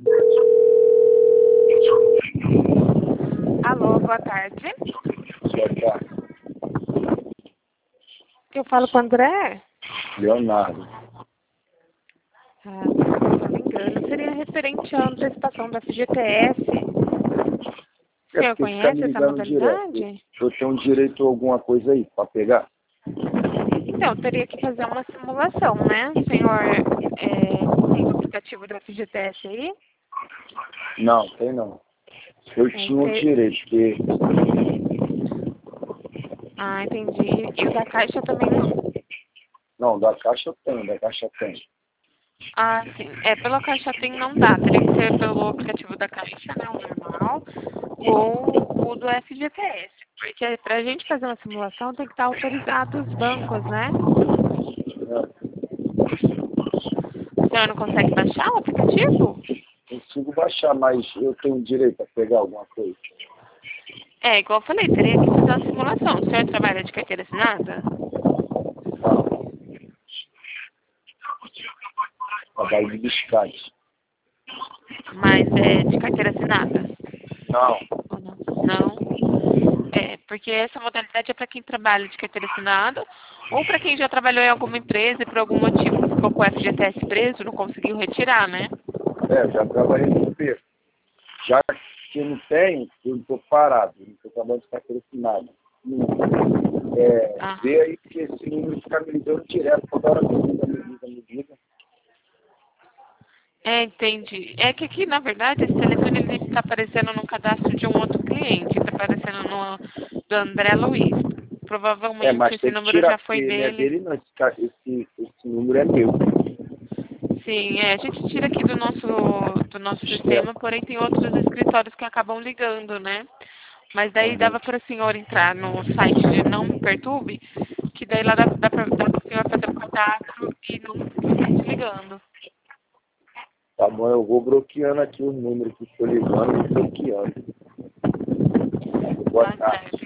Alô, boa tarde. Boa tarde. Eu falo com o André? Leonardo. Ah, se eu não me engano, seria referente à antecipação da FGTS. O senhor Porque fica me conhece essa ligando direto. modalidade? Eu tenho direito a alguma coisa aí para pegar? Então, teria que fazer uma simulação, né? O senhor tem o aplicativo da FGTS aí? Não, tem não. Eu tinha um direito, porque... Ah, entendi. E o da Caixa também não? Não, da Caixa eu tenho, da Caixa tem. Ah, sim. Pela Caixa tem não dá. Teria que ser pelo aplicativo da Caixa, né? O normal. Ou o do FGTS. Porque pra gente fazer uma simulação tem que estar autorizado os bancos, né? O senhor não consegue baixar o aplicativo? Consigo baixar, mas eu tenho direito a pegar alguma coisa. Igual eu falei, teria que fazer uma simulação. O senhor trabalha de carteira assinada? Não. Trabalho de biscate. Mas é de carteira assinada? Não. Ou não? Não? Porque essa modalidade é para quem trabalha de carteira assinada ou para quem já trabalhou em alguma empresa e por algum motivo ficou com o FGTS preso, não conseguiu retirar, né? Já trabalhei no P. Já que eu não tenho, eu estou parado. Eu não estou trabalhando de carteira assinada. Vê aí que esse número fica me ligando direto. Toda hora me liga. Entendi. É que aqui, na verdade, esse telefone ele está aparecendo no cadastro de um outro cliente, está aparecendo no do André Luiz. Provavelmente Mas esse tem que número tirar, já foi porque não é dele. dele não. Esse número é meu. Sim, a gente tira aqui do nosso sistema, porém tem outros escritórios que acabam ligando, né? Mas daí dava para o senhor entrar no site de Não Me Perturbe, que daí lá dá para o senhor fazer o cadastro e não ficar te ligando. Tá bom, eu vou bloqueando aqui os números que estou ligando e bloqueando. Boa Tá tarde. certo.